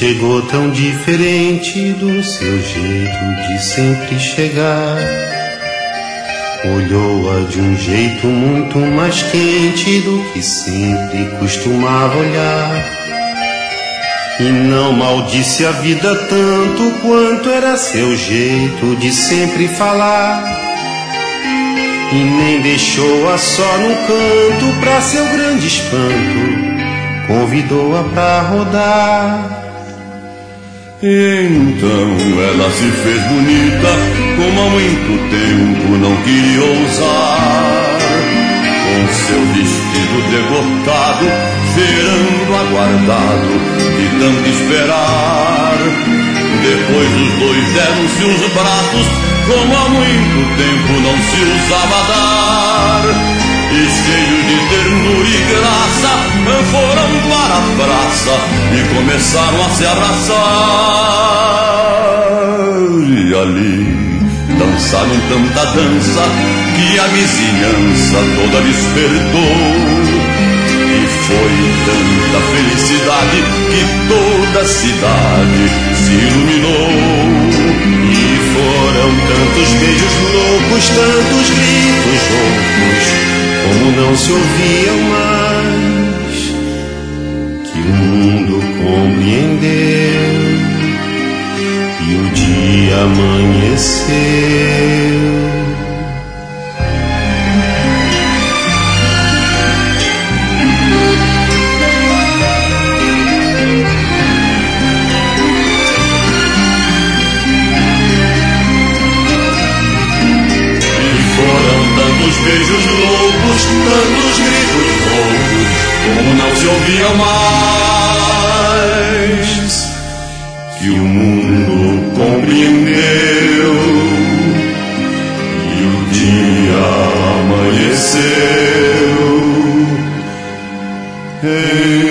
chegou tão diferente do seu jeito de sempre chegar. Olhou-a de um jeito muito mais quente do que sempre costumava olhar. E não maldisse a vida tanto quanto era seu jeito de sempre falar. E nem deixou-a só num canto, pra seu grande espanto convidou-a pra rodar. Então ela se fez bonita, como há muito tempo não queria ousar. Com seu vestido degotado, cheirando aguardado, de tanto esperar. Depois os dois deram-se os braços, como há muito tempo não se usava dar. E cheios de ternura e graça, foram para a praça e começaram a se abraçar. E ali dançaram tanta dança que a vizinhança toda despertou. E foi tanta felicidade que toda a cidade se iluminou. E foram tantos beijos loucos, tantos gritos roucos, como não se ouviam mais, que o mundo compreendeu e o dia amanheceu. Tantos beijos loucos, tantos gritos loucos, como não se ouviam mais, que o mundo compreendeu e o dia amanheceu.